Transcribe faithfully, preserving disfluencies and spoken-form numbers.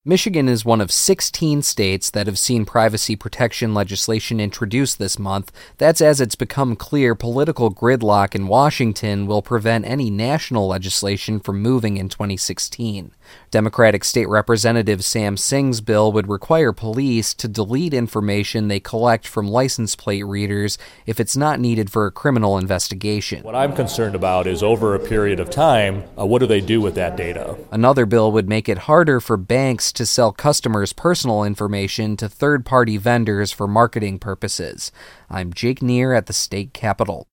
Michigan is one of sixteen states that have seen privacy protection legislation introduced this month. That's as it's become clear political gridlock in Washington will prevent any national legislation from moving in twenty sixteen. Democratic State Representative Sam Singh's bill would require police to delete information they collect from license plate readers if it's not needed for a criminal investigation. What I'm concerned about is over a period of time, uh, what do they do with that data? Another bill would make it harder for banks to sell customers' personal information to third-party vendors for marketing purposes. I'm Jake Neer at the state capitol.